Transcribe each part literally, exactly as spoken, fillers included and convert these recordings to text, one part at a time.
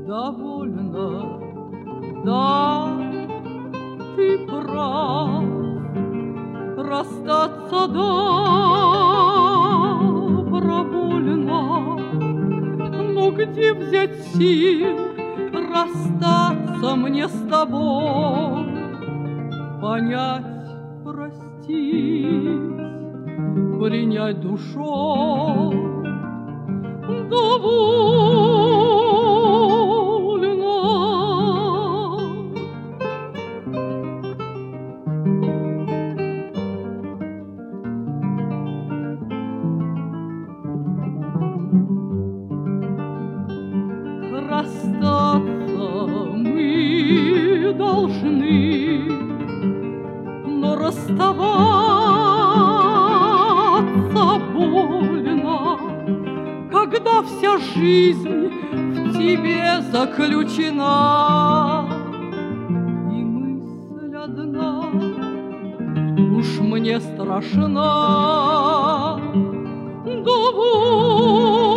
довольно, да, ты прав, расстаться добровольно, но где взять сил расстаться мне с тобой, понять, простить, принять душой довольно. Расстаться мы должны, но расставаться больно, когда вся жизнь в тебе заключена. И мысль одна уж мне страшна, довольно.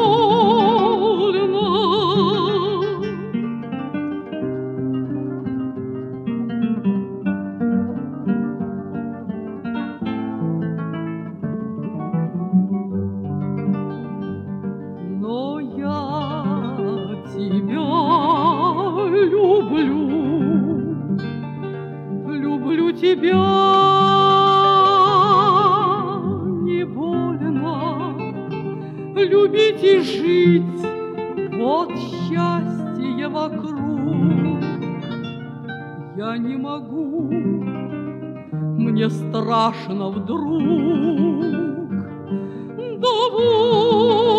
Но я тебя люблю, люблю тебя невольно, любить и жить, вот счастье вокруг. Я не могу, мне страшно вдруг, довольно.